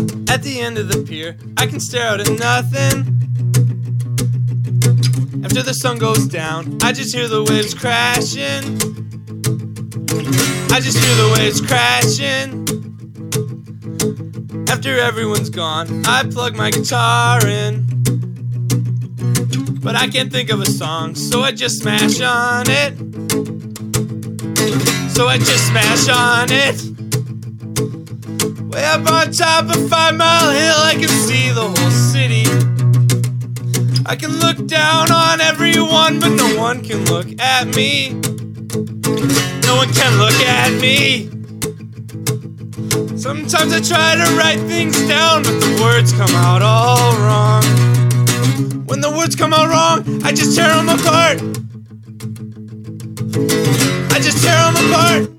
At the end of the pier, I can stare out at nothing. After the sun goes down, I just hear the waves crashing. I just hear the waves crashing. After everyone's gone, I plug my guitar in. But I can't think of a song, so I just smash on it. So I just smash on it. Way up on top of 5 Mile Hill, I can see the whole city. I can look down on everyone, but no one can look at me. No one can look at me. Sometimes I try to write things down, but the words come out all wrong. When the words come out wrong, I just tear them apart. I just tear them apart.